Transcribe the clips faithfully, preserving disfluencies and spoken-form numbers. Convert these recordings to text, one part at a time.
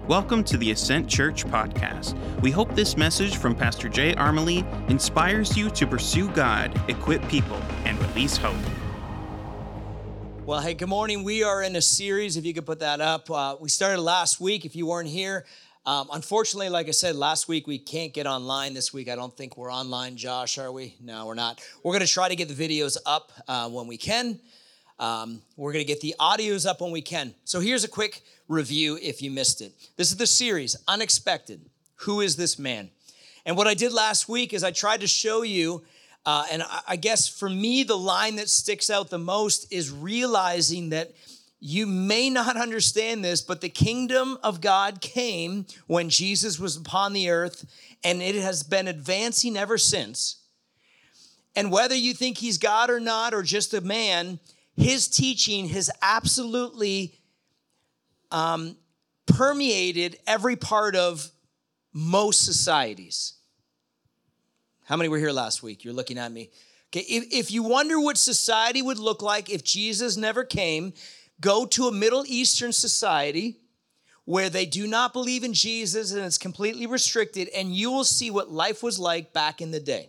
Welcome to the Ascent Church podcast. We hope this message from Pastor Jay Armley inspires you to pursue God, equip people, and release hope. Well, hey, good morning. We are in a series, if you could put that up. Uh, we started last week, if you weren't here. Um, unfortunately, like I said, last week we can't get online. This week I don't think we're online, Josh, are we? No, we're not. We're going to try to get the videos up uh, when we can. Um, we're going to get the audios up when we can. So here's a quick review if you missed it. This is the series, Unexpected. Who is this man? And what I did last week is I tried to show you, uh, and I, I guess for me, the line that sticks out the most is realizing that you may not understand this, but the kingdom of God came when Jesus was upon the earth, and it has been advancing ever since. And whether you think he's God or not, or just a man, his teaching has absolutely um, permeated every part of most societies. How many were here last week? You're looking at me. Okay, if, if you wonder what society would look like if Jesus never came, go to a Middle Eastern society where they do not believe in Jesus and it's completely restricted, and you will see what life was like back in the day.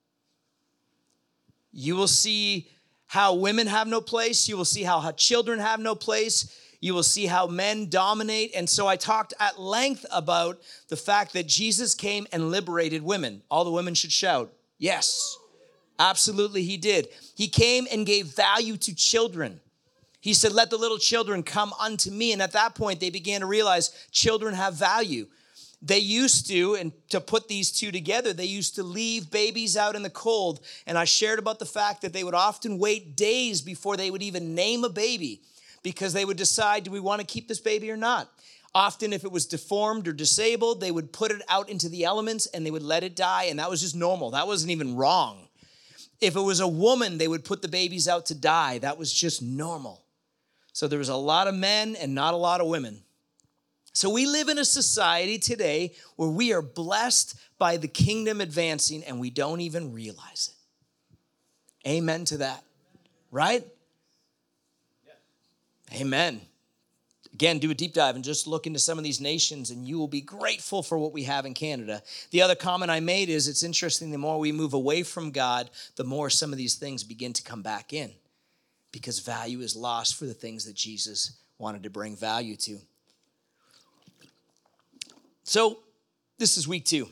You will see how women have no place. You will see how, how children have no place. You will see how men dominate. And so I talked at length about the fact that Jesus came and liberated women. All the women should shout, yes, absolutely he did. He came and gave value to children. He said, let the little children come unto me. And at that point, they began to realize children have value. They used to, and to put these two together, they used to leave babies out in the cold. And I shared about the fact that they would often wait days before they would even name a baby because they would decide, do we want to keep this baby or not? Often, if it was deformed or disabled, they would put it out into the elements and they would let it die. And that was just normal. That wasn't even wrong. If it was a woman, they would put the babies out to die. That was just normal. So there was a lot of men and not a lot of women. So we live in a society today where we are blessed by the kingdom advancing and we don't even realize it. Amen to that, right? Yeah. Amen. Again, do a deep dive and just look into some of these nations and you will be grateful for what we have in Canada. The other comment I made is it's interesting, the more we move away from God, the more some of these things begin to come back in because value is lost for the things that Jesus wanted to bring value to. So this is week two.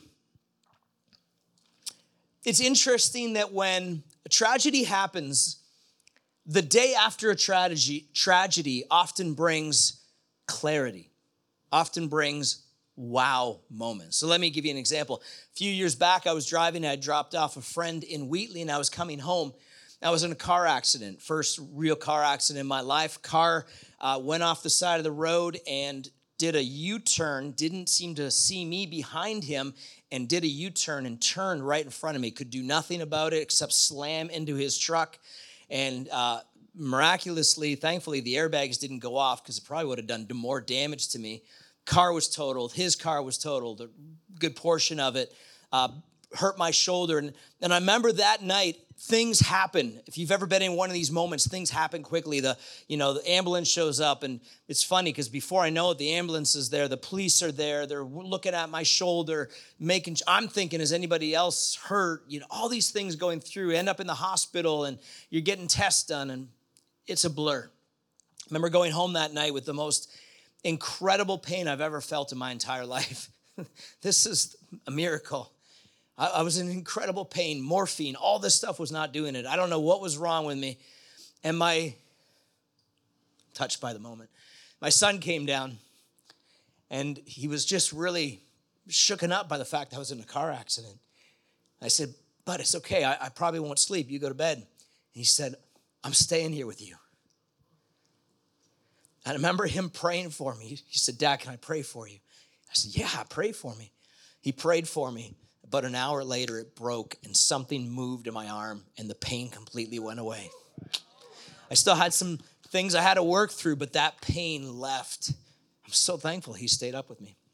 It's interesting that when a tragedy happens, the day after a tragedy, tragedy often brings clarity, often brings wow moments. So let me give you an example. A few years back, I was driving. I had dropped off a friend in Wheatley, and I was coming home. I was in a car accident, first real car accident in my life. Car uh, went off the side of the road and did a U-turn, didn't seem to see me behind him, and did a U-turn and turned right in front of me. Could do nothing about it except slam into his truck. And uh, miraculously, thankfully, the airbags didn't go off because it probably would have done more damage to me. Car was totaled. His car was totaled. A good portion of it uh, hurt my shoulder. And, and I remember that night, things happen. If you've ever been in one of these moments, things happen quickly. The, you know, the ambulance shows up, and it's funny because before I know it, the ambulance is there, the police are there, they're looking at my shoulder, making, I'm thinking, is anybody else hurt? You know, all these things going through, end up in the hospital, and you're getting tests done, and it's a blur. I remember going home that night with the most incredible pain I've ever felt in my entire life. This is a miracle. I was in incredible pain, morphine, all this stuff was not doing it. I don't know what was wrong with me. And my, touched by the moment, my son came down and he was just really shooken up by the fact that I was in a car accident. I said, "Bud, it's okay. I, I probably won't sleep. You go to bed." And he said, "I'm staying here with you." And I remember him praying for me. He said, "Dad, can I pray for you?" I said, "Yeah, pray for me." He prayed for me. But an hour later, it broke and something moved in my arm and the pain completely went away. I still had some things I had to work through, but that pain left. I'm so thankful he stayed up with me.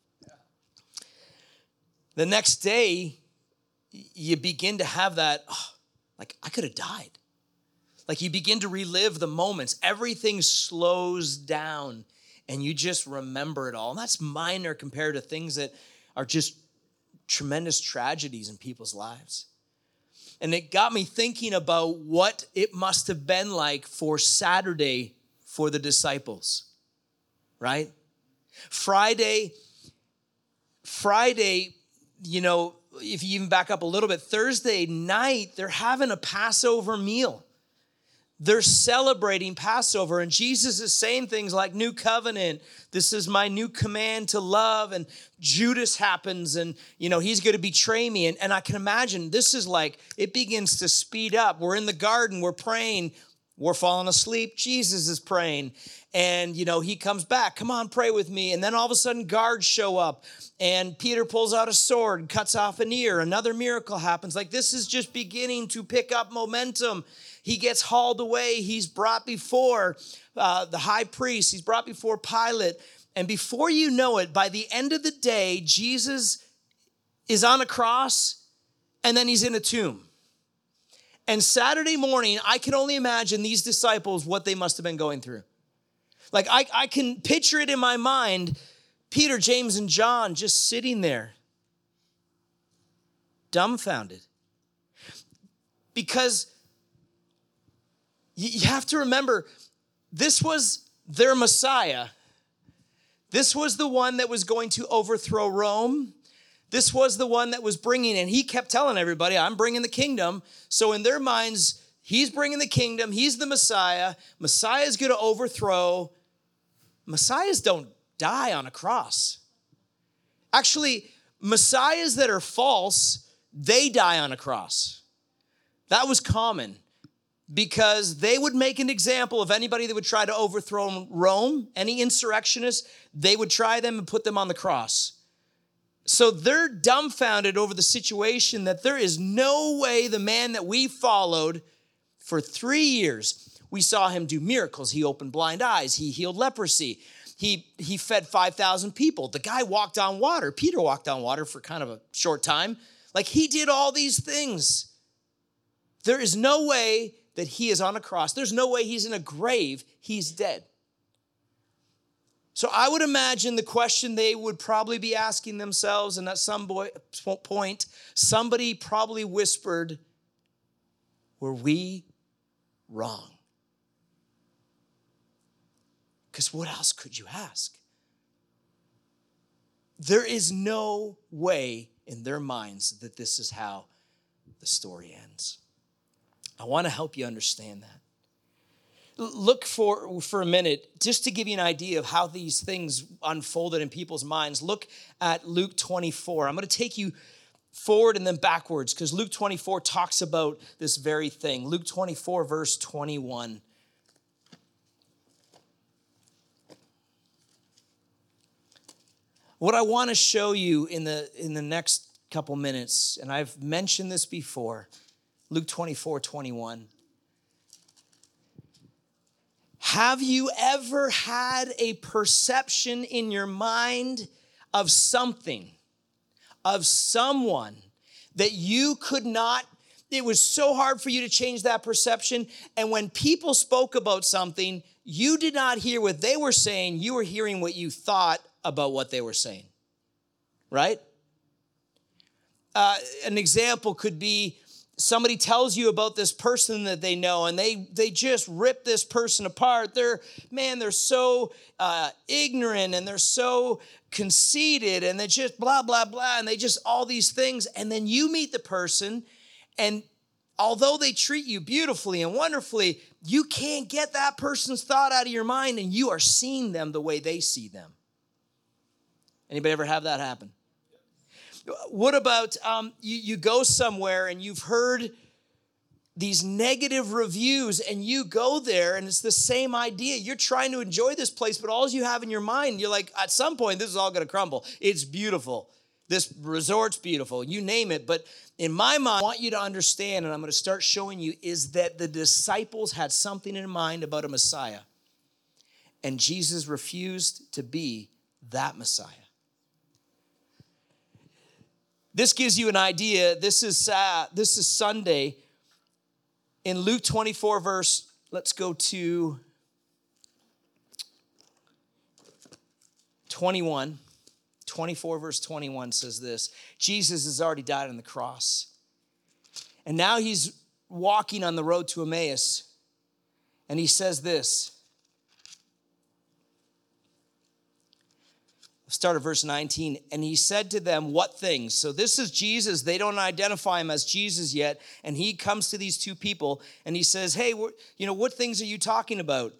The next day, you begin to have that, oh, like I could have died. Like you begin to relive the moments. Everything slows down and you just remember it all. And that's minor compared to things that are just tremendous tragedies in people's lives. And it got me thinking about what it must have been like for Saturday for the disciples, right? Friday, Friday, you know, if you even back up a little bit, Thursday night, they're having a Passover meal. They're celebrating Passover, and Jesus is saying things like new covenant. This is my new command to love. And Judas happens, and, you know, he's going to betray me. And, and I can imagine this is like, it begins to speed up. We're in the garden. We're praying. We're falling asleep. Jesus is praying. And, you know, he comes back. Come on, pray with me. And then all of a sudden, guards show up. And Peter pulls out a sword, cuts off an ear. Another miracle happens. Like, this is just beginning to pick up momentum. He gets hauled away. He's brought before uh, the high priest. He's brought before Pilate. And before you know it, by the end of the day, Jesus is on a cross, and then he's in a tomb. And Saturday morning, I can only imagine these disciples, what they must have been going through. Like, I, I can picture it in my mind, Peter, James, and John just sitting there, dumbfounded. Because you have to remember, this was their Messiah. This was the one that was going to overthrow Rome. This was the one that was bringing, and he kept telling everybody, I'm bringing the kingdom. So in their minds, he's bringing the kingdom. He's the Messiah. Messiah is going to overthrow. Messiahs don't die on a cross. Actually, Messiahs that are false, they die on a cross. That was common, because they would make an example of anybody that would try to overthrow Rome, any insurrectionists, they would try them and put them on the cross. So they're dumbfounded over the situation that there is no way the man that we followed for three years, we saw him do miracles. He opened blind eyes. He healed leprosy. He, he fed five thousand people. The guy walked on water. Peter walked on water for kind of a short time. Like, he did all these things. There is no way that he is on a cross. There's no way he's in a grave. He's dead. So I would imagine the question they would probably be asking themselves, and at some point, somebody probably whispered, were we wrong? Because what else could you ask? There is no way in their minds that this is how the story ends. I want to help you understand that. Look for, for a minute, just to give you an idea of how these things unfolded in people's minds. Look at Luke twenty-four. I'm going to take you forward and then backwards, because Luke twenty-four talks about this very thing. Luke twenty-four, verse twenty-one. What I want to show you in the, in the next couple minutes, and I've mentioned this before, Luke twenty-four, twenty-one. Have you ever had a perception in your mind of something, of someone that you could not, it was so hard for you to change that perception, and when people spoke about something, you did not hear what they were saying, you were hearing what you thought about what they were saying, right? Uh, an example could be, somebody tells you about this person that they know, and they they just rip this person apart. They're, man, they're so uh, ignorant, and they're so conceited, and they're just blah, blah, blah, and they just all these things. And then you meet the person, and although they treat you beautifully and wonderfully, you can't get that person's thought out of your mind, and you are seeing them the way they see them. Anybody ever have that happen? What about um, you, you go somewhere and you've heard these negative reviews, and you go there and it's the same idea. You're trying to enjoy this place, but all you have in your mind, you're like, at some point, this is all going to crumble. It's beautiful. This resort's beautiful. You name it. But in my mind, I want you to understand, and I'm going to start showing you, is that the disciples had something in mind about a Messiah. And Jesus refused to be that Messiah. This gives you an idea. This is uh, this is Sunday. In Luke twenty-four, verse, let's go to twenty-one, twenty-four verse twenty-one says this. Jesus has already died on the cross. And now he's walking on the road to Emmaus. And he says this. Start at verse nineteen. And he said to them, what things? So this is Jesus. They don't identify him as Jesus yet. And he comes to these two people and he says, hey, you know, what things are you talking about?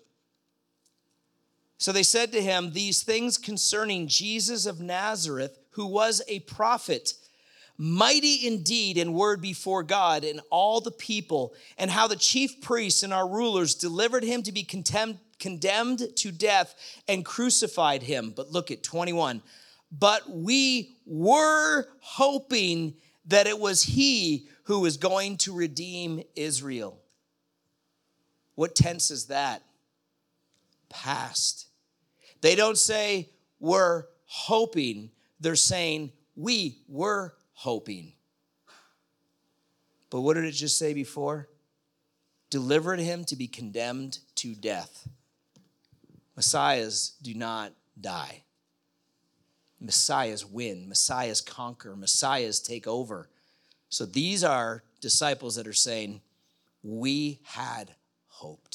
So they said to him, these things concerning Jesus of Nazareth, who was a prophet, mighty in deed and word before God and all the people, and how the chief priests and our rulers delivered him to be condemned, condemned to death and crucified him. But look at twenty-one. But we were hoping that it was he who was going to redeem Israel. What tense is that? Past. They don't say we're hoping. They're saying we were hoping. But what did it just say before? Delivered him to be condemned to death. Messiahs do not die. Messiahs win. Messiahs conquer. Messiahs take over. So these are disciples that are saying, we had hoped.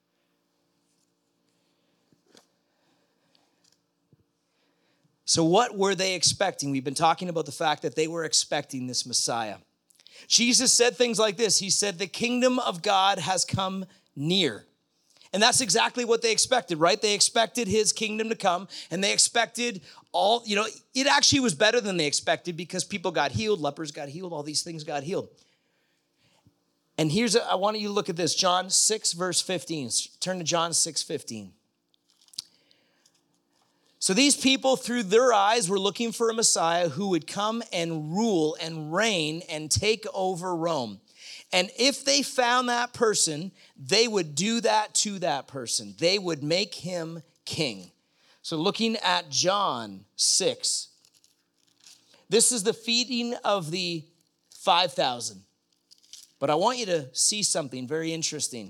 So what were they expecting? We've been talking about the fact that they were expecting this Messiah. Jesus said things like this. He said, the kingdom of God has come near. And that's exactly what they expected, right? They expected his kingdom to come, and they expected all, you know, it actually was better than they expected because people got healed, lepers got healed, all these things got healed. And here's, a, I want you to look at this, John six, verse fifteen. Turn to John six, fifteen. So these people, through their eyes, were looking for a Messiah who would come and rule and reign and take over Rome. And if they found that person, they would do that to that person. They would make him king. So looking at John six, this is the feeding of the five thousand. But I want you to see something very interesting.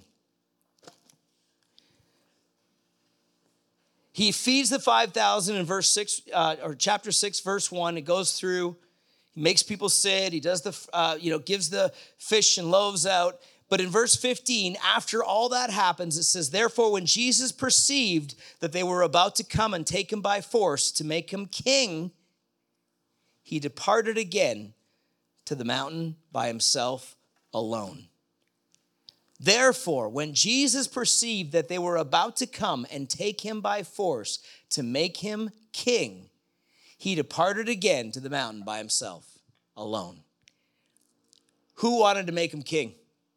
He feeds the five thousand in verse six, uh, or chapter six, verse one. It goes through, he makes people sit. He does the, uh, you know, gives the fish and loaves out. But in verse fifteen, after all that happens, it says, therefore, when Jesus perceived that they were about to come and take him by force to make him king, he departed again to the mountain by himself alone. Therefore, when Jesus perceived that they were about to come and take him by force to make him king, he departed again to the mountain by himself alone. Who wanted to make him king?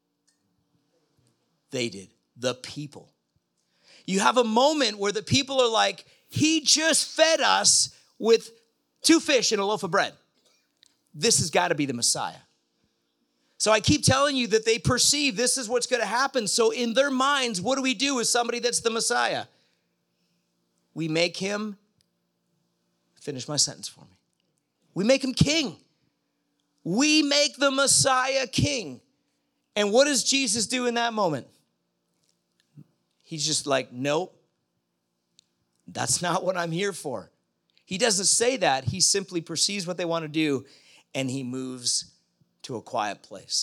They did. The people. You have a moment where the people are like, he just fed us with two fish and a loaf of bread. This has got to be the Messiah. So I keep telling you that they perceive this is what's going to happen. So in their minds, what do we do with somebody that's the Messiah? We make him, finish my sentence for me. We make him king. We make the Messiah king. And what does Jesus do in that moment? He's just like, nope, that's not what I'm here for. He doesn't say that. He simply perceives what they want to do, and he moves to a quiet place.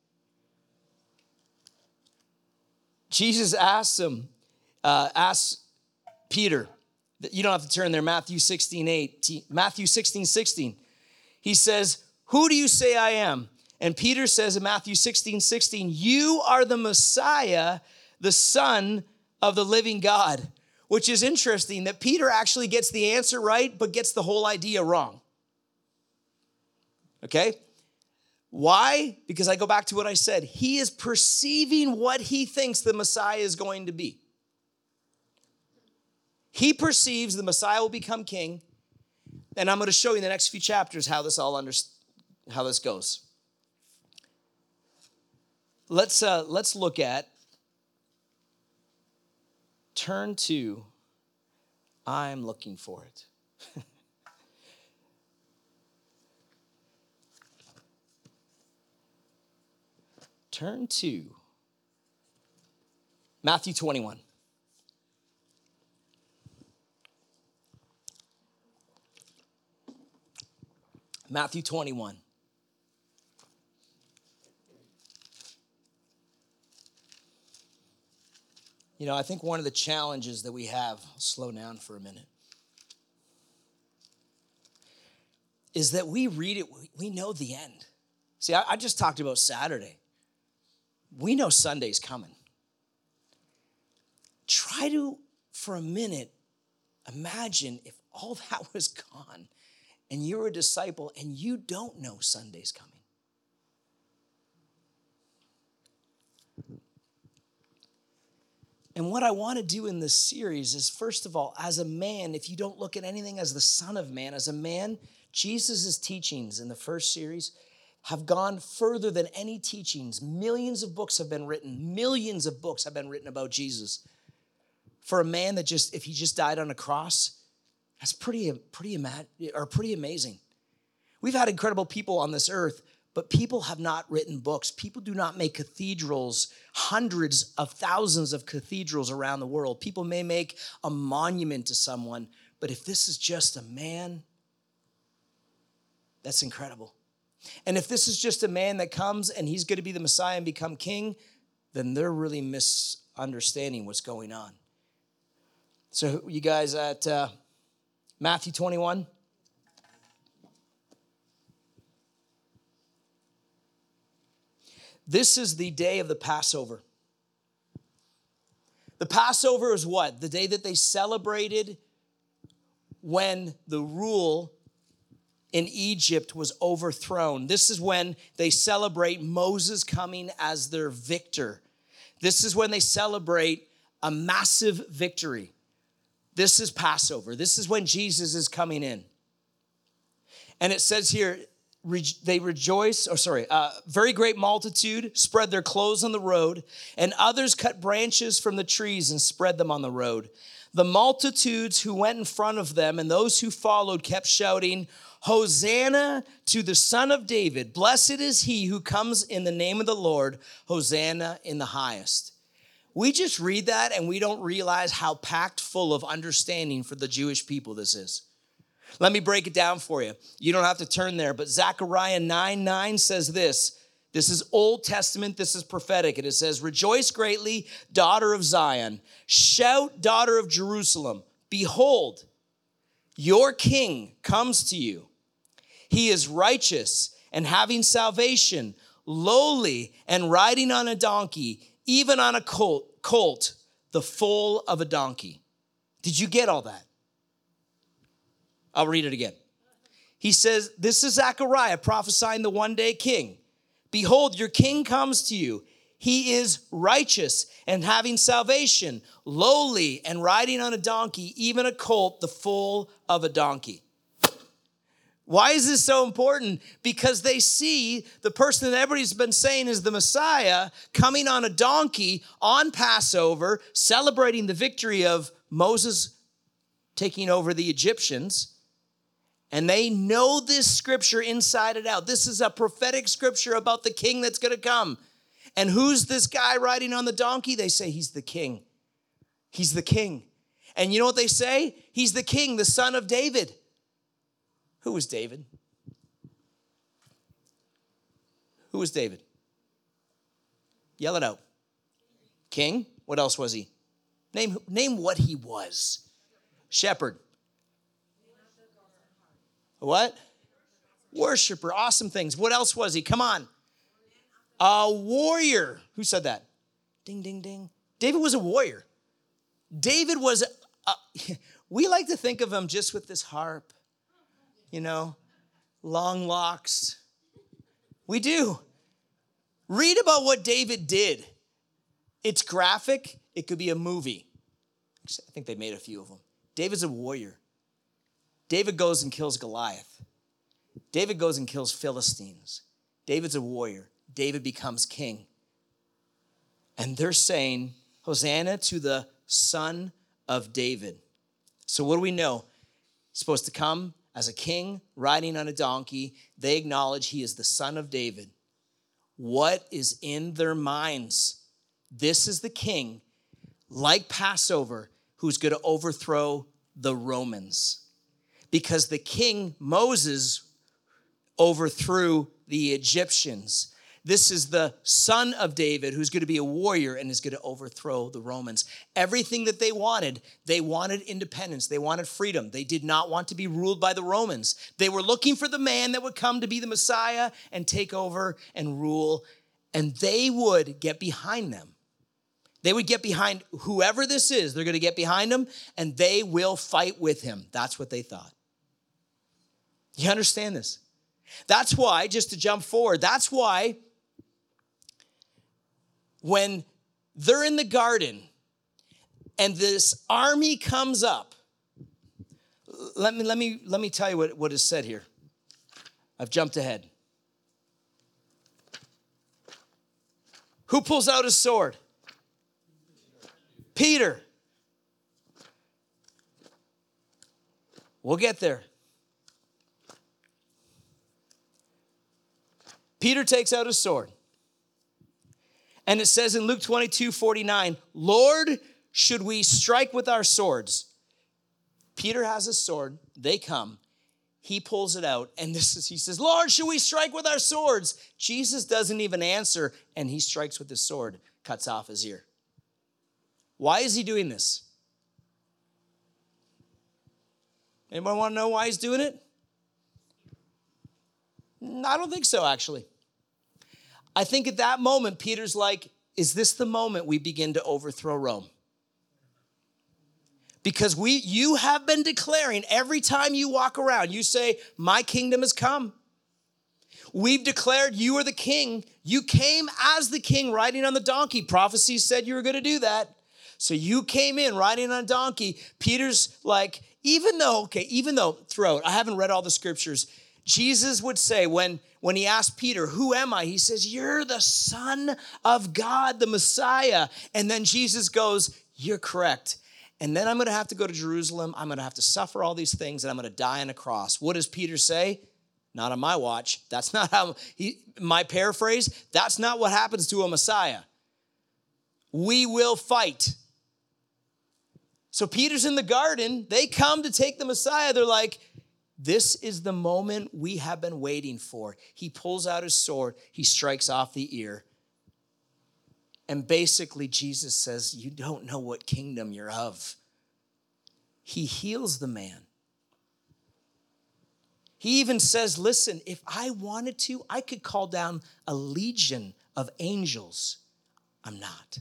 Jesus asks him, uh, asks Peter, you don't have to turn there, Matthew sixteen, eight, Matthew sixteen, sixteen. He says, who do you say I am? And Peter says in Matthew sixteen, sixteen, you are the Messiah, the Son of the living God. Which is interesting that Peter actually gets the answer right, but gets the whole idea wrong. Okay? Why? Because I go back to what I said. He is perceiving what he thinks the Messiah is going to be. He perceives the Messiah will become king. And I'm going to show you in the next few chapters how this all under, how this goes. Let's uh, let's look at, turn to, I'm looking for it. Turn to Matthew twenty-one. Matthew twenty-one. You know, I think one of the challenges that we have, I'll slow down for a minute, is that we read it, we know the end. See, I, I just talked about Saturday. We know Sunday's coming. Try to, for a minute, imagine if all that was gone and you're a disciple and you don't know Sunday's coming. And what I want to do in this series is, first of all, as a man, if you don't look at anything as the Son of Man, as a man, Jesus' teachings in the first series have gone further than any teachings. Millions of books have been written. Millions of books have been written about Jesus. For a man that just, if he just died on a cross, that's pretty, pretty, or pretty amazing. We've had incredible people on this earth, but people have not written books. People do not make cathedrals, hundreds of thousands of cathedrals around the world. People may make a monument to someone, but if this is just a man, that's incredible. And if this is just a man that comes and he's going to be the Messiah and become king, then they're really misunderstanding what's going on. So you guys at uh, Matthew twenty-one? This is the day of the Passover. The Passover is what? The day that they celebrated when the rule in Egypt was overthrown. This is when they celebrate Moses coming as their victor. This is when they celebrate a massive victory. This is Passover. This is when Jesus is coming in. And it says here, they rejoice, or sorry, a very great multitude spread their clothes on the road, and others cut branches from the trees and spread them on the road. The multitudes who went in front of them and those who followed kept shouting, Hosanna to the Son of David. Blessed is he who comes in the name of the Lord. Hosanna in the highest. We just read that and we don't realize how packed full of understanding for the Jewish people this is. Let me break it down for you. You don't have to turn there, but Zechariah nine nine says this. This is Old Testament. This is prophetic. And it says, rejoice greatly, daughter of Zion. Shout, daughter of Jerusalem. Behold, your king comes to you. He is righteous and having salvation, lowly and riding on a donkey, even on a colt, colt, the foal of a donkey. Did you get all that? I'll read it again. He says, this is Zechariah prophesying the one-day king. Behold, your king comes to you. He is righteous and having salvation, lowly and riding on a donkey, even a colt, the foal of a donkey. Why is this so important? Because they see the person that everybody's been saying is the Messiah coming on a donkey on Passover, celebrating the victory of Moses taking over the Egyptians. And they know this scripture inside and out. This is a prophetic scripture about the king that's going to come. And who's this guy riding on the donkey? They say he's the king. He's the king. And you know what they say? He's the king, the son of David. Who was David? Who was David? Yell it out. King. What else was he? Name, name what he was. Shepherd. What? Worshipper. Awesome things. What else was he? Come on. A warrior. Who said that? Ding, ding, ding. David was a warrior. David was, a, we like to think of him just with this harp, you know, long locks. We do. Read about what David did. It's graphic. It could be a movie. I think they made a few of them. David's a warrior. David goes and kills Goliath. David goes and kills Philistines. David's a warrior. David becomes king. And they're saying, Hosanna to the Son of David. So what do we know? He's supposed to come as a king riding on a donkey. They acknowledge he is the Son of David. What is in their minds? This is the king, like Passover, who's going to overthrow the Romans. Because the king, Moses, overthrew the Egyptians. This is the son of David who's going to be a warrior and is going to overthrow the Romans. Everything that they wanted, they wanted independence. They wanted freedom. They did not want to be ruled by the Romans. They were looking for the man that would come to be the Messiah and take over and rule, and they would get behind them. They would get behind whoever this is. They're going to get behind him, and they will fight with him. That's what they thought. You understand this? That's why, just to jump forward, that's why when they're in the garden and this army comes up, let me, let me, let me tell you what, what is said here. I've jumped ahead. Who pulls out his sword? Peter. We'll get there. Peter takes out his sword. And it says in Luke twenty-two forty-nine, Lord, should we strike with our swords? Peter has his sword. They come. He pulls it out. And this is, he says, Lord, should we strike with our swords? Jesus doesn't even answer. And he strikes with his sword, cuts off his ear. Why is he doing this? Anybody want to know why he's doing it? I don't think so, actually. I think at that moment, Peter's like, is this the moment we begin to overthrow Rome? Because we, you have been declaring every time you walk around, you say, my kingdom has come. We've declared you are the king. You came as the king riding on the donkey. Prophecy said you were going to do that. So you came in riding on a donkey. Peter's like, even though, okay, even though throughout, I haven't read all the scriptures, Jesus would say when, when he asked Peter, who am I? He says, you're the Son of God, the Messiah. And then Jesus goes, you're correct. And then I'm going to have to go to Jerusalem. I'm going to have to suffer all these things, and I'm going to die on a cross. What does Peter say? Not on my watch. That's not how, he, my paraphrase, that's not what happens to a Messiah. We will fight. So Peter's in the garden. They come to take the Messiah. They're like, this is the moment we have been waiting for. He pulls out his sword. He strikes off the ear. And basically, Jesus says, you don't know what kingdom you're of. He heals the man. He even says, listen, if I wanted to, I could call down a legion of angels. I'm not.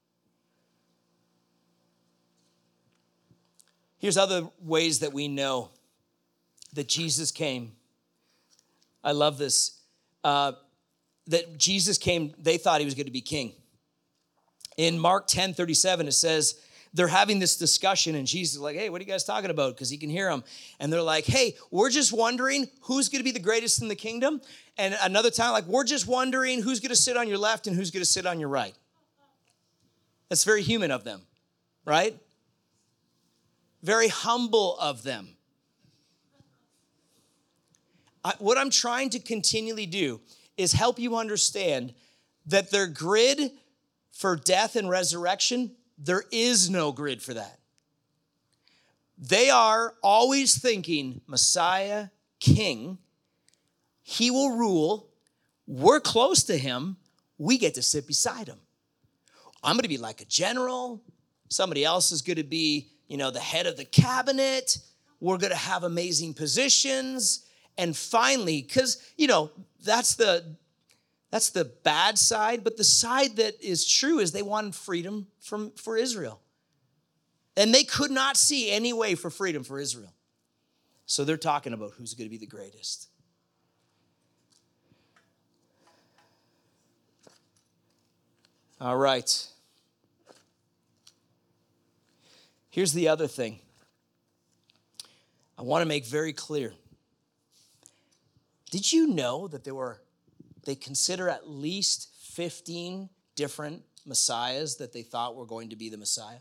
Here's other ways that we know that Jesus came. I love this. Uh, that Jesus came, they thought he was going to be king. In Mark ten thirty-seven, it says, they're having this discussion, and Jesus is like, hey, what are you guys talking about? Because he can hear them. And they're like, hey, we're just wondering who's going to be the greatest in the kingdom. And another time, like, we're just wondering who's going to sit on your left and who's going to sit on your right. That's very human of them, right? Very humble of them. I, what I'm trying to continually do is help you understand that their grid for death and resurrection, there is no grid for that. They are always thinking Messiah, King. He will rule. We're close to him. We get to sit beside him. I'm going to be like a general. Somebody else is going to be, you know, the head of the cabinet. We're going to have amazing positions. And finally, because, you know, that's the that's the bad side, but the side that is true is they wanted freedom from for Israel. And they could not see any way for freedom for Israel. So they're talking about who's going to be the greatest. All right. Here's the other thing. I want to make very clear. Did you know that there were, they consider at least fifteen different messiahs that they thought were going to be the Messiah?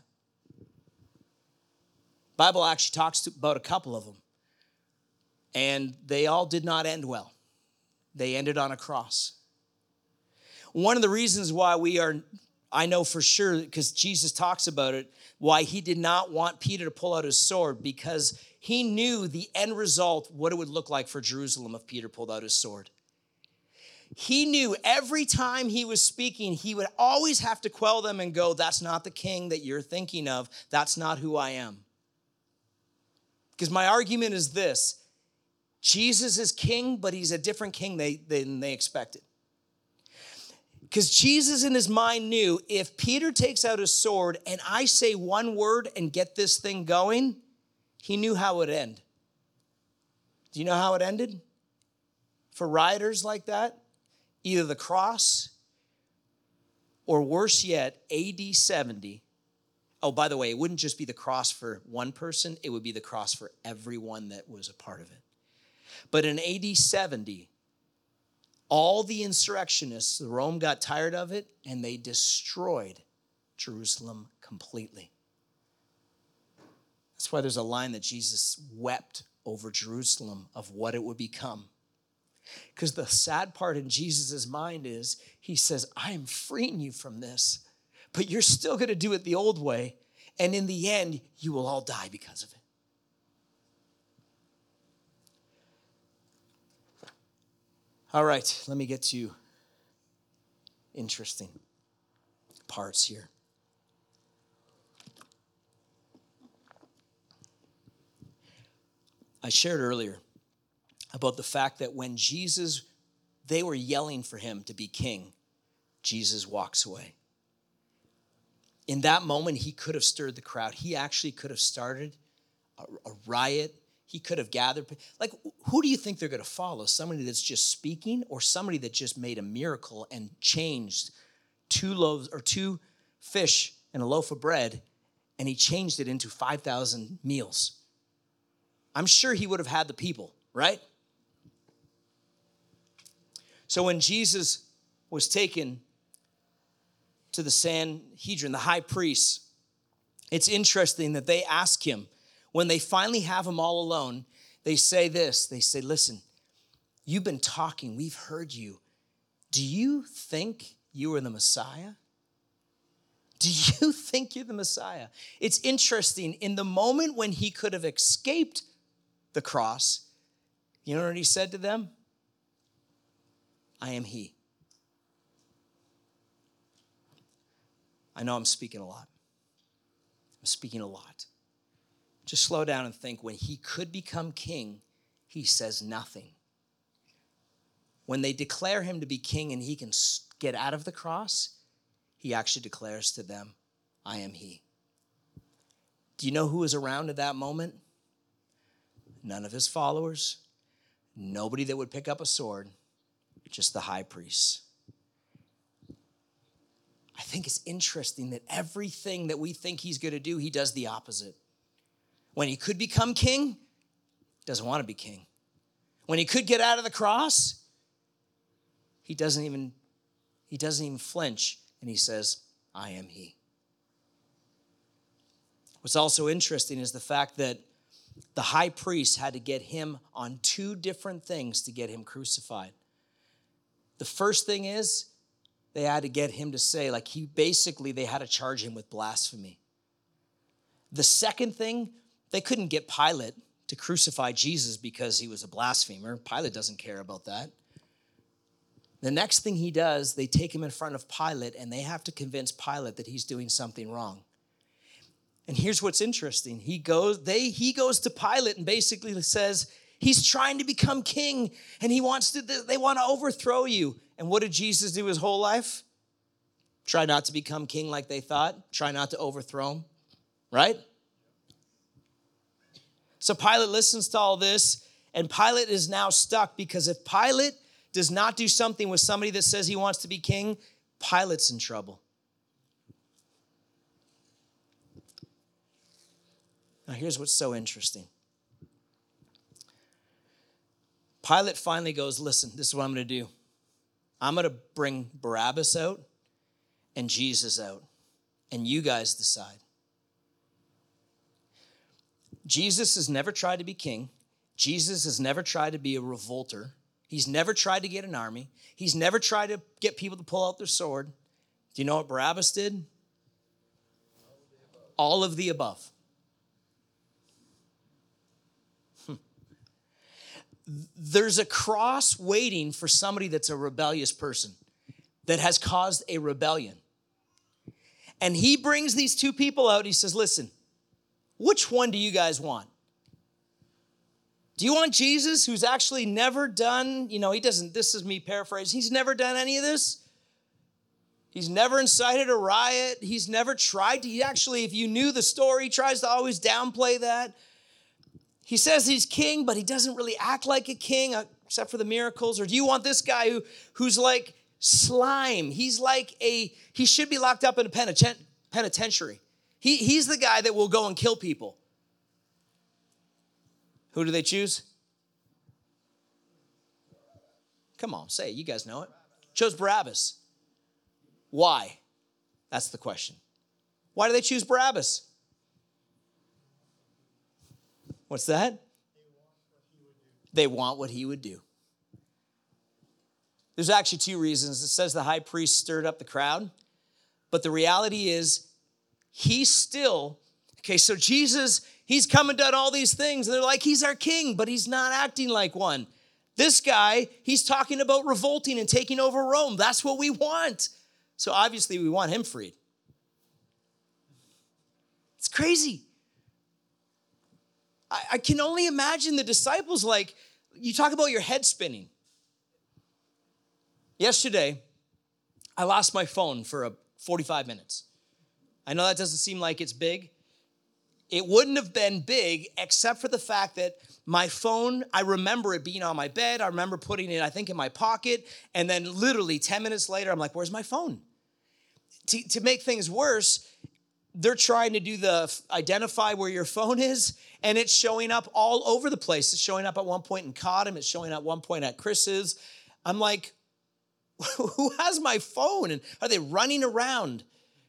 Bible actually talks about a couple of them. And they all did not end well. They ended on a cross. One of the reasons why we are I know for sure, because Jesus talks about it, why he did not want Peter to pull out his sword, because he knew the end result, what it would look like for Jerusalem if Peter pulled out his sword. He knew every time he was speaking, he would always have to quell them and go, that's not the king that you're thinking of. That's not who I am. Because my argument is this: Jesus is king, but he's a different king they, than they expected. Because Jesus in his mind knew, if Peter takes out his sword and I say one word and get this thing going, he knew how it would end. Do you know how it ended? For rioters like that, either the cross or worse yet, A D seventy. Oh, by the way, it wouldn't just be the cross for one person. It would be the cross for everyone that was a part of it. But in A D seventy, all the insurrectionists, Rome got tired of it, and they destroyed Jerusalem completely. That's why there's a line that Jesus wept over Jerusalem of what it would become. Because the sad part in Jesus' mind is, he says, I am freeing you from this, but you're still going to do it the old way, and in the end, you will all die because of it. All right, let me get to interesting parts here. I shared earlier about the fact that when Jesus, they were yelling for him to be king, Jesus walks away. In that moment, he could have stirred the crowd. He actually could have started a, a riot. He could have gathered. Like, who do you think they're going to follow? Somebody that's just speaking, or somebody that just made a miracle and changed two loaves or two fish and a loaf of bread, and he changed it into five thousand meals? I'm sure he would have had the people, right? So when Jesus was taken to the Sanhedrin, the high priest, it's interesting that they ask him, when they finally have him all alone, they say this, they say, listen, you've been talking, we've heard you. Do you think you are the Messiah? Do you think you're the Messiah? It's interesting, in the moment when he could have escaped the cross, you know what he said to them? I am he. I know I'm speaking a lot. I'm speaking a lot. Just slow down and think. When he could become king, he says nothing. When they declare him to be king and he can get out of the cross, he actually declares to them, I am he. Do you know who was around at that moment? None of his followers, nobody that would pick up a sword, just the high priest. I think it's interesting that everything that we think he's going to do, he does the opposite. When he could become king, doesn't want to be king. When he could get out of the cross, he doesn't even, he doesn't even flinch, and he says, I am he. What's also interesting is the fact that the high priest had to get him on two different things to get him crucified. The first thing is, they had to get him to say, like he basically, they had to charge him with blasphemy. The second thing, they couldn't get Pilate to crucify Jesus because he was a blasphemer. Pilate doesn't care about that. The next thing he does, they take him in front of Pilate, and they have to convince Pilate that he's doing something wrong. And here's what's interesting. He goes, they, he goes to Pilate and basically says, he's trying to become king, and he wants to, they want to overthrow you. And what did Jesus do his whole life? Try not to become king like they thought. Try not to overthrow him, right? So Pilate listens to all this, and Pilate is now stuck, because if Pilate does not do something with somebody that says he wants to be king, Pilate's in trouble. Now here's what's so interesting. Pilate finally goes, listen, this is what I'm going to do. I'm going to bring Barabbas out and Jesus out, and you guys decide. Jesus has never tried to be king. Jesus has never tried to be a revolter. He's never tried to get an army. He's never tried to get people to pull out their sword. Do you know what Barabbas did? All of the above. Hmm. There's a cross waiting for somebody that's a rebellious person, that has caused a rebellion. And he brings these two people out. He says, listen, which one do you guys want? Do you want Jesus, who's actually never done, you know, he doesn't, this is me paraphrasing, he's never done any of this? He's never incited a riot. He's never tried to, he actually, if you knew the story, tries to always downplay that. He says he's king, but he doesn't really act like a king, except for the miracles. Or do you want this guy who, who's like slime? He's like a, he should be locked up in a penitent, penitentiary. He, he's the guy that will go and kill people. Who do they choose? Come on, say it. You guys know it. Chose Barabbas. Why? That's the question. Why do they choose Barabbas? What's that? They want what he would do. There's actually two reasons. It says the high priest stirred up the crowd. But the reality is, he still, okay, so Jesus, he's come and done all these things. And they're like, he's our king, but he's not acting like one. This guy, he's talking about revolting and taking over Rome. That's what we want. So obviously we want him freed. It's crazy. I, I can only imagine the disciples, like, you talk about your head spinning. Yesterday, I lost my phone for a forty-five minutes. I know that doesn't seem like it's big. It wouldn't have been big except for the fact that my phone, I remember it being on my bed. I remember putting it, I think, in my pocket. And then literally ten minutes later, I'm like, where's my phone? To, to make things worse, they're trying to do the identify where your phone is, and it's showing up all over the place. It's showing up at one point in Cottam. It's showing up at one point at Chris's. I'm like, who has my phone? And are they running around?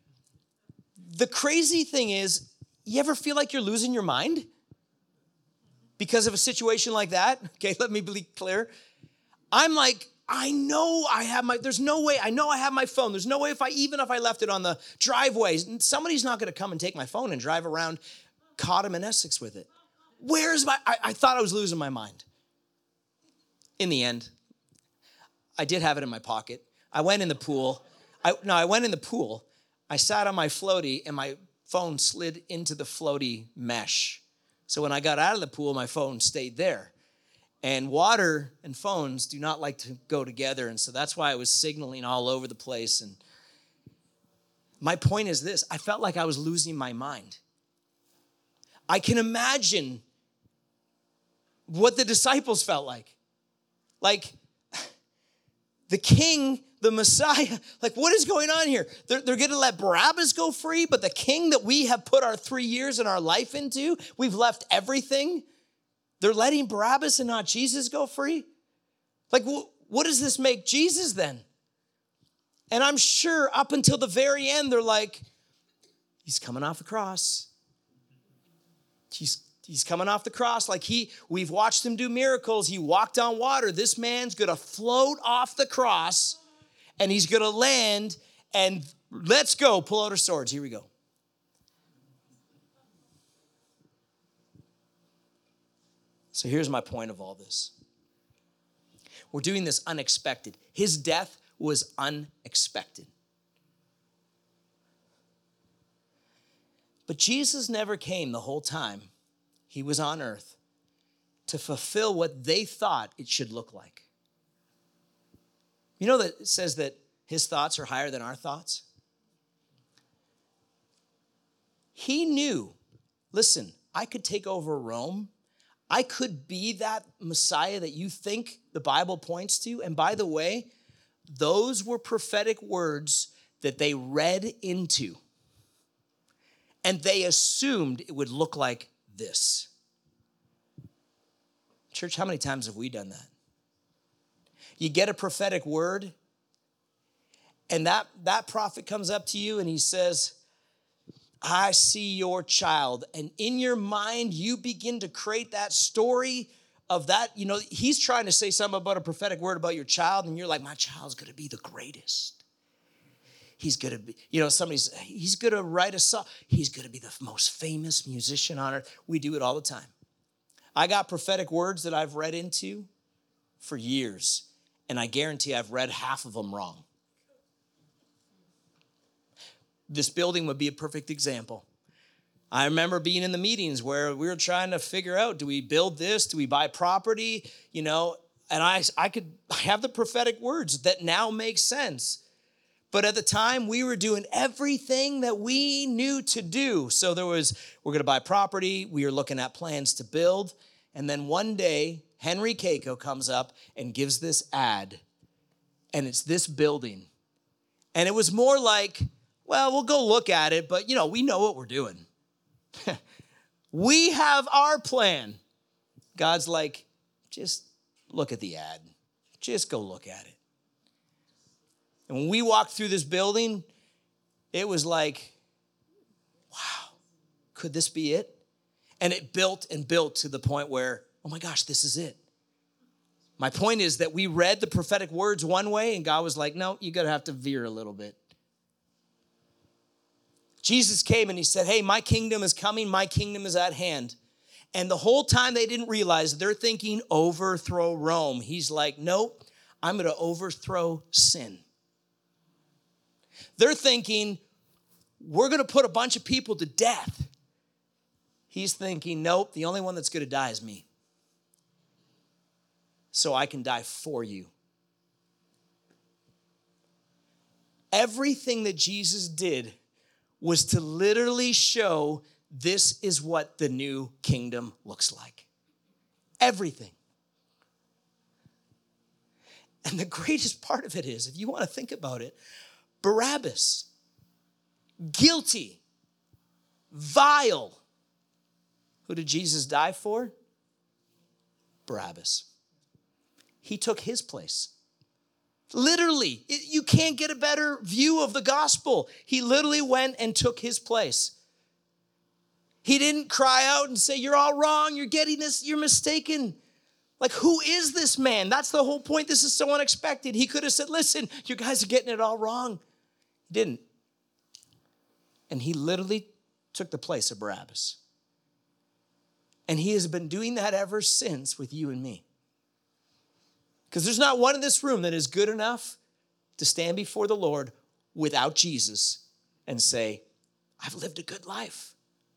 The crazy thing is, you ever feel like you're losing your mind because of a situation like that? Okay, let me be clear. I'm like, I know I have my, there's no way, I know I have my phone. There's no way if I, even if I left it on the driveway, somebody's not going to come and take my phone and drive around Cottam and Essex with it. Where's my, I, I thought I was losing my mind. In the end, I did have it in my pocket. I went in the pool. I, no, I went in the pool. I sat on my floaty and my phone slid into the floaty mesh. So when I got out of the pool, my phone stayed there. And water and phones do not like to go together. And so that's why I was signaling all over the place. And my point is this. I felt like I was losing my mind. I can imagine what the disciples felt like. Like, the king, the Messiah, like, what is going on here? They're, they're going to let Barabbas go free, but the king that we have put our three years and our life into, we've left everything. They're letting Barabbas and not Jesus go free? Like, wh- what does this make Jesus then? And I'm sure up until the very end, they're like, he's coming off the cross. He's He's coming off the cross. Like he, we've watched him do miracles. He walked on water. This man's going to float off the cross and he's going to land and let's go. Pull out our swords. Here we go. So here's my point of all this. We're doing this unexpected. His death was unexpected. But Jesus never came the whole time he was on earth to fulfill what they thought it should look like. You know that it says that his thoughts are higher than our thoughts? He knew, listen, I could take over Rome. I could be that Messiah that you think the Bible points to. And by the way, those were prophetic words that they read into. And they assumed it would look like this. Church, how many times have we done that? You get a prophetic word, and that, that prophet comes up to you and he says, I see your child. And in your mind, you begin to create that story of that. You know, he's trying to say something about a prophetic word about your child, and you're like, my child's going to be the greatest. He's going to be, you know, somebody's, he's going to write a song. He's going to be the most famous musician on earth. We do it all the time. I got prophetic words that I've read into for years, and I guarantee I've read half of them wrong. This building would be a perfect example. I remember being in the meetings where we were trying to figure out, do we build this? Do we buy property? You know, and I, I could have the prophetic words that now make sense. But at the time, we were doing everything that we knew to do. So there was, we're going to buy property. We were looking at plans to build. And then one day, Henry Keiko comes up and gives this ad. And it's this building. And it was more like, well, we'll go look at it. But, you know, we know what we're doing. We have our plan. God's like, just look at the ad. Just go look at it. And when we walked through this building, it was like, wow, could this be it? And it built and built to the point where, oh my gosh, this is it. My point is that we read the prophetic words one way, and God was like, no, you're going to have to veer a little bit. Jesus came and he said, hey, my kingdom is coming. My kingdom is at hand. And the whole time they didn't realize, they're thinking overthrow Rome. He's like, nope, I'm going to overthrow sin. They're thinking, we're going to put a bunch of people to death. He's thinking, nope, the only one that's going to die is me. So I can die for you. Everything that Jesus did was to literally show this is what the new kingdom looks like. Everything. And the greatest part of it is, if you want to think about it, Barabbas, guilty, vile. Who did Jesus die for? Barabbas. He took his place. Literally, it, you can't get a better view of the gospel. He literally went and took his place. He didn't cry out and say, you're all wrong, you're getting this, you're mistaken. Like, who is this man? That's the whole point. This is so unexpected. He could have said, listen, you guys are getting it all wrong. He didn't. And he literally took the place of Barabbas. And he has been doing that ever since with you and me. Because there's not one in this room that is good enough to stand before the Lord without Jesus and say, I've lived a good life.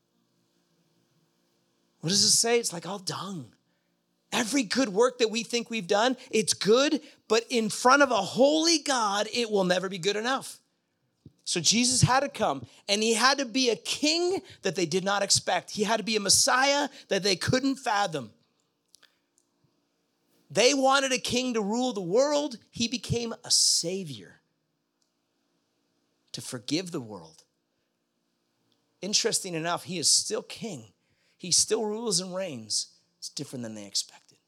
What does it say? It's like all dung. Every good work that we think we've done, it's good, but in front of a holy God, it will never be good enough. So Jesus had to come, and he had to be a king that they did not expect. He had to be a Messiah that they couldn't fathom. They wanted a king to rule the world. He became a savior to forgive the world. Interesting enough, he is still king. He still rules and reigns. It's different than they expected.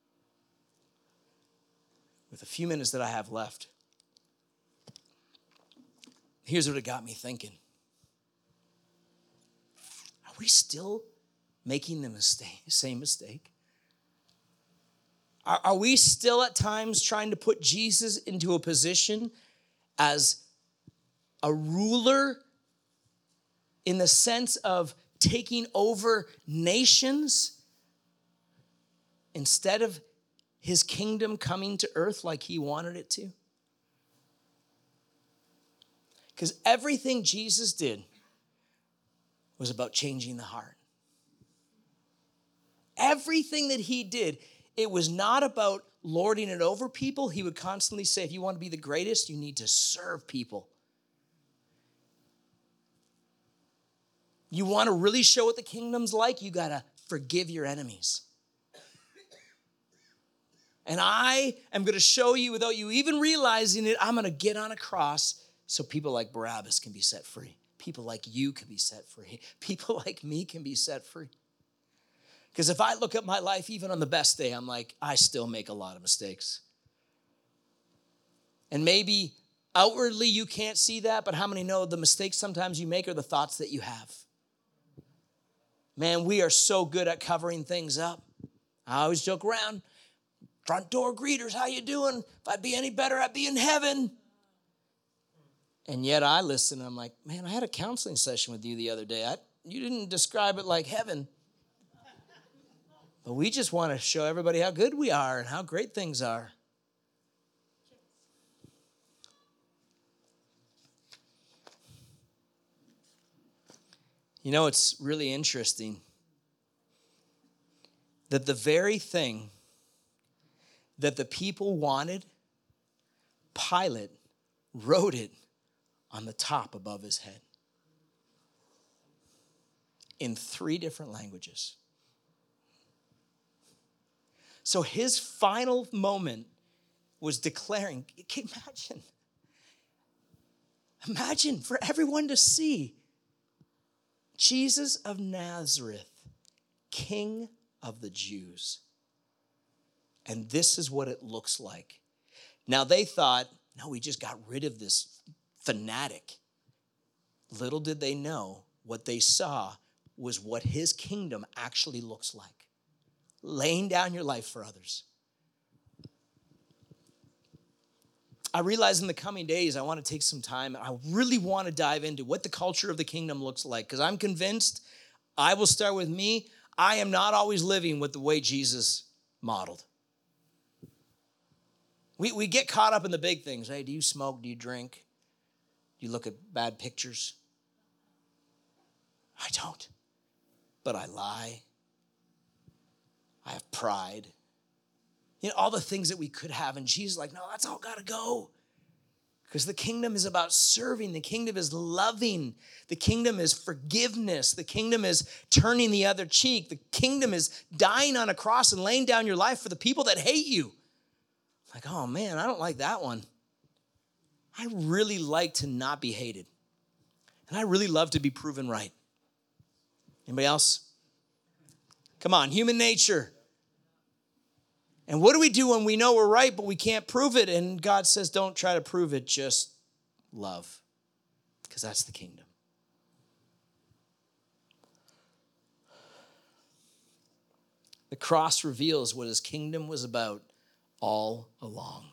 With a few minutes that I have left, here's what it got me thinking. Are we still making the mistake, same mistake? Are, are we still at times trying to put Jesus into a position as a ruler in the sense of taking over nations instead of his kingdom coming to earth like he wanted it to? Because everything Jesus did was about changing the heart. Everything that he did, it was not about lording it over people. He would constantly say, if you want to be the greatest, you need to serve people. You want to really show what the kingdom's like, you got to forgive your enemies. And I am going to show you, without you even realizing it, I'm going to get on a cross so people like Barabbas can be set free. People like you can be set free. People like me can be set free. Because if I look at my life, even on the best day, I'm like, I still make a lot of mistakes. And maybe outwardly you can't see that, but how many know the mistakes sometimes you make are the thoughts that you have? Man, we are so good at covering things up. I always joke around. Front door greeters, how you doing? If I'd be any better, I'd be in heaven. And yet I listen and I'm like, man, I had a counseling session with you the other day. I, you didn't describe it like heaven. But we just want to show everybody how good we are and how great things are. You know, it's really interesting that the very thing that the people wanted, Pilate wrote it on the top above his head in three different languages. So his final moment was declaring, imagine, imagine for everyone to see Jesus of Nazareth, King of the Jews. And this is what it looks like. Now they thought, no, we just got rid of this fanatic. Little did they know what they saw was what his kingdom actually looks like. Laying down your life for others. I realize in the coming days, I want to take some time. I really want to dive into what the culture of the kingdom looks like, because I'm convinced, I will start with me, I am not always living with the way Jesus modeled. We, we get caught up in the big things. Hey, do you smoke? Do you drink? Do you look at bad pictures? I don't. But I lie. I have pride. You know, all the things that we could have. And Jesus is like, no, that's all got to go. Because the kingdom is about serving. The kingdom is loving. The kingdom is forgiveness. The kingdom is turning the other cheek. The kingdom is dying on a cross and laying down your life for the people that hate you. Like, oh man, I don't like that one. I really like to not be hated. And I really love to be proven right. Anybody else? Come on, human nature. And what do we do when we know we're right, but we can't prove it? And God says, don't try to prove it, just love. Because that's the kingdom. The cross reveals what his kingdom was about all along.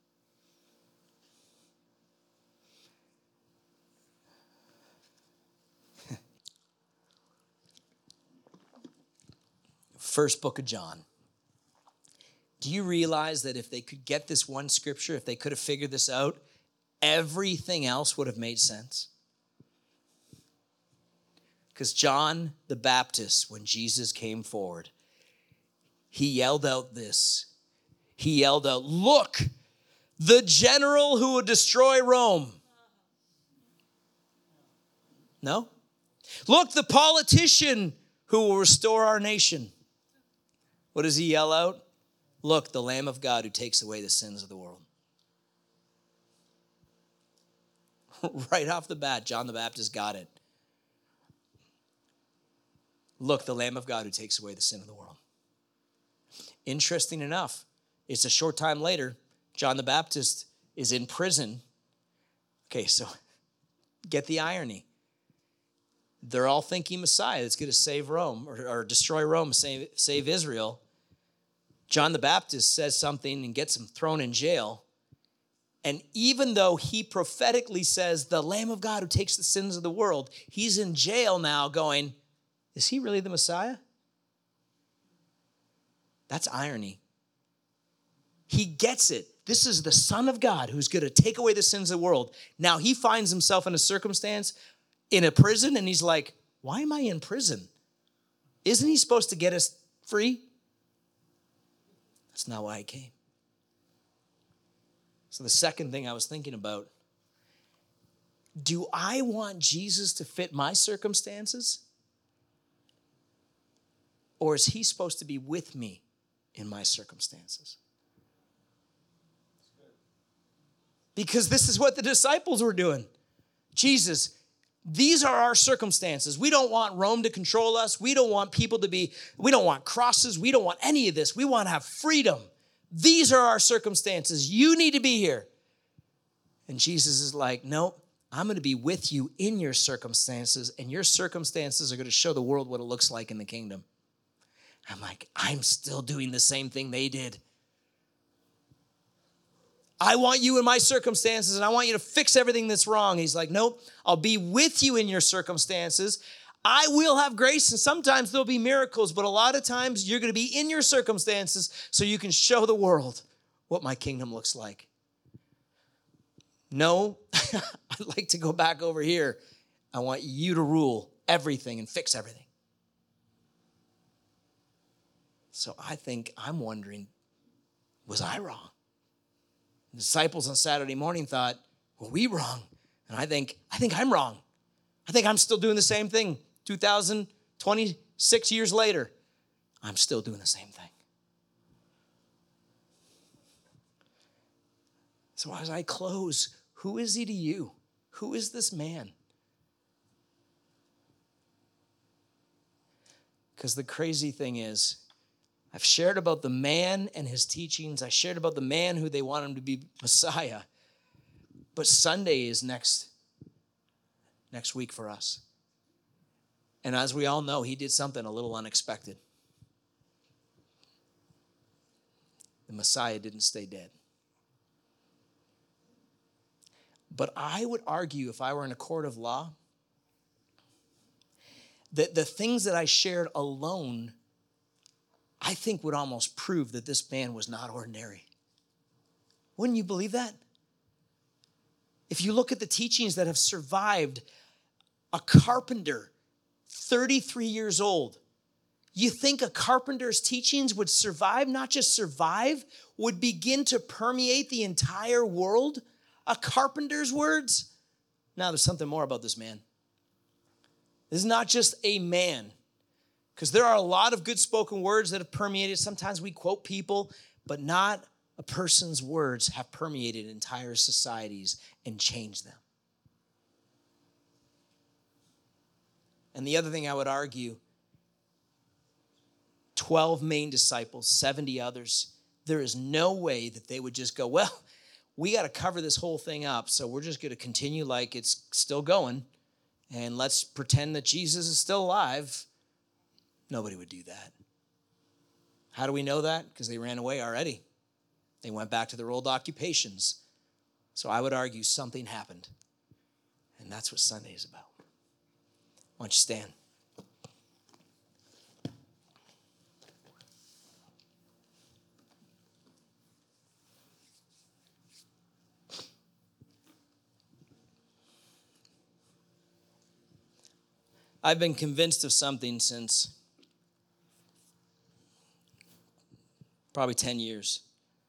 First book of John. Do you realize that if they could get this one scripture, if they could have figured this out, everything else would have made sense? Because John the Baptist, when Jesus came forward, he yelled out this. He yelled out, look, the general who will destroy Rome. No? Look, the politician who will restore our nation. What does he yell out? Look, the Lamb of God who takes away the sins of the world. Right off the bat, John the Baptist got it. Look, the Lamb of God who takes away the sin of the world. Interesting enough, it's a short time later, John the Baptist is in prison. Okay, so get the irony. They're all thinking Messiah that's going to save Rome or, or destroy Rome, save, save Israel. John the Baptist says something and gets him thrown in jail. And even though he prophetically says, the Lamb of God who takes the sins of the world, he's in jail now going, is he really the Messiah? That's irony. He gets it. This is the Son of God who's going to take away the sins of the world. Now he finds himself in a circumstance in a prison, and he's like, why am I in prison? Isn't he supposed to get us free? That's not why I came. So the second thing I was thinking about, do I want Jesus to fit my circumstances? Or is he supposed to be with me in my circumstances? Because this is what the disciples were doing. Jesus, these are our circumstances. We don't want Rome to control us. We don't want people to be, we don't want crosses. We don't want any of this. We want to have freedom. These are our circumstances. You need to be here. And Jesus is like, no, I'm going to be with you in your circumstances, and your circumstances are going to show the world what it looks like in the kingdom. I'm like, I'm still doing the same thing they did. I want you in my circumstances and I want you to fix everything that's wrong. He's like, nope, I'll be with you in your circumstances. I will have grace, and sometimes there'll be miracles, but a lot of times you're going to be in your circumstances so you can show the world what my kingdom looks like. No, I'd like to go back over here. I want you to rule everything and fix everything. So I think I'm wondering, was I wrong? The disciples on Saturday morning thought, were we wrong? And I think, I think I'm wrong. I think I'm still doing the same thing. two thousand twenty-six years later, I'm still doing the same thing. So as I close, who is he to you? Who is this man? Because the crazy thing is, I've shared about the man and his teachings. I shared about the man who they want him to be Messiah. But Sunday is next, next week for us. And as we all know, he did something a little unexpected. The Messiah didn't stay dead. But I would argue, if I were in a court of law, that the things that I shared alone, I think would almost prove that this man was not ordinary. Wouldn't you believe that? If you look at the teachings that have survived, a carpenter, thirty-three years old, you think a carpenter's teachings would survive, not just survive, would begin to permeate the entire world? A carpenter's words? Now, there's something more about this man. This is not just a man, because there are a lot of good spoken words that have permeated. Sometimes we quote people, but not a person's words have permeated entire societies and changed them. And the other thing I would argue, twelve main disciples, seventy others, there is no way that they would just go, well, we got to cover this whole thing up, so we're just going to continue like it's still going, and let's pretend that Jesus is still alive. Nobody would do that. How do we know that? Because they ran away already. They went back to their old occupations. So I would argue something happened, and that's what Sunday is about. Why don't you stand? I've been convinced of something since probably ten years.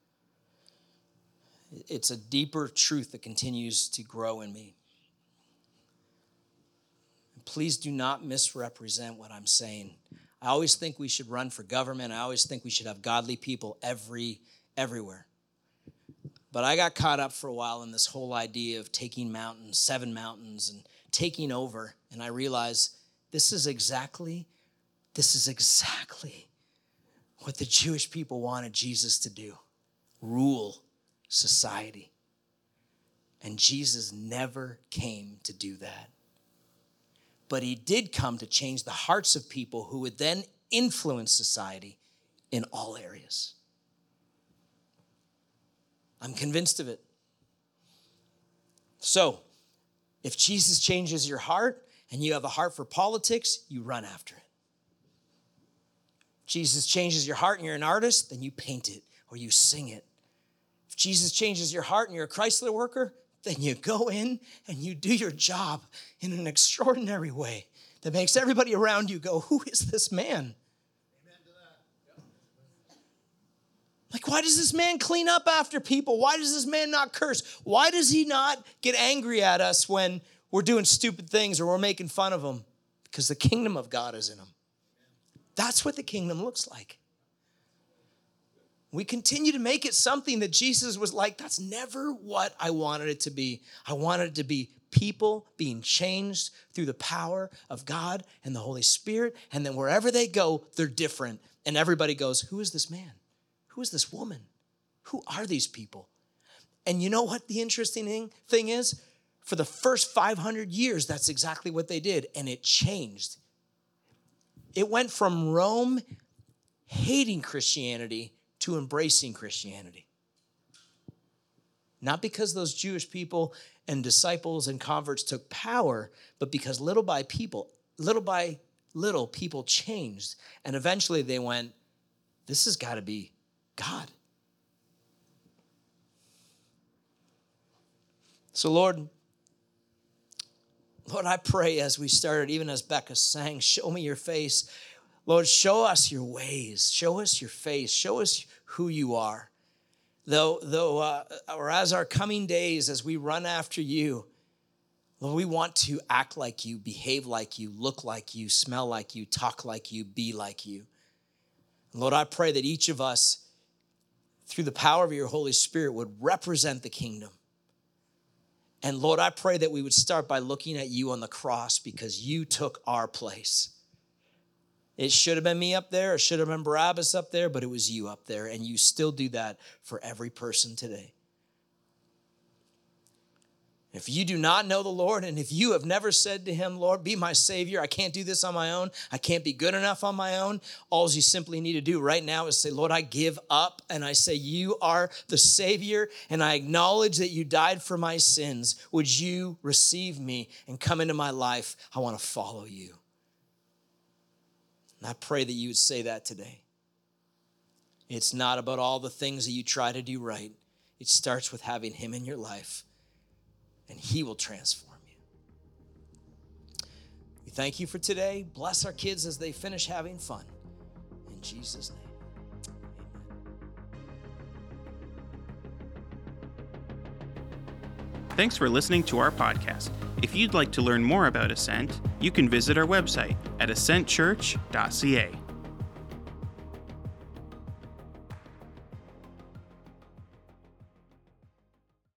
It's a deeper truth that continues to grow in me. Please do not misrepresent what I'm saying. I always think we should run for government. I always think we should have godly people every everywhere. But I got caught up for a while in this whole idea of taking mountains, seven mountains, and taking over. And I realized this is exactly, this is exactly what the Jewish people wanted Jesus to do. Rule society. And Jesus never came to do that. But he did come to change the hearts of people who would then influence society in all areas. I'm convinced of it. So, if Jesus changes your heart and you have a heart for politics, you run after it. If Jesus changes your heart and you're an artist, then you paint it or you sing it. If Jesus changes your heart and you're a Chrysler worker, then you go in and you do your job in an extraordinary way that makes everybody around you go, who is this man? Amen to that. Yep. Like, why does this man clean up after people? Why does this man not curse? Why does he not get angry at us when we're doing stupid things or we're making fun of him? Because the kingdom of God is in him. That's what the kingdom looks like. We continue to make it something that Jesus was like, that's never what I wanted it to be. I wanted it to be people being changed through the power of God and the Holy Spirit. And then wherever they go, they're different. And everybody goes, who is this man? Who is this woman? Who are these people? And you know what the interesting thing is? For the first five hundred years, that's exactly what they did. And it changed. It went from Rome hating Christianity to embracing Christianity. Not because those Jewish people and disciples and converts took power, but because little by people, little by little, people changed. And eventually they went, this has got to be God. So Lord, Lord, I pray as we started, even as Becca sang, show me your face. Lord, show us your ways. Show us your face. Show us who you are. Though, though, uh, or as our coming days, as we run after you, Lord, we want to act like you, behave like you, look like you, smell like you, talk like you, be like you. Lord, I pray that each of us, through the power of your Holy Spirit, would represent the kingdom. And Lord, I pray that we would start by looking at you on the cross because you took our place. It should have been me up there. It should have been Barabbas up there, but it was you up there. And you still do that for every person today. If you do not know the Lord, and if you have never said to him, Lord, be my Savior, I can't do this on my own. I can't be good enough on my own. All you simply need to do right now is say, Lord, I give up. And I say, you are the Savior. And I acknowledge that you died for my sins. Would you receive me and come into my life? I want to follow you. And I pray that you would say that today. It's not about all the things that you try to do right. It starts with having him in your life, and he will transform you. We thank you for today. Bless our kids as they finish having fun. In Jesus' name, amen. Thanks for listening to our podcast. If you'd like to learn more about Ascent, you can visit our website at ascent church dot c a.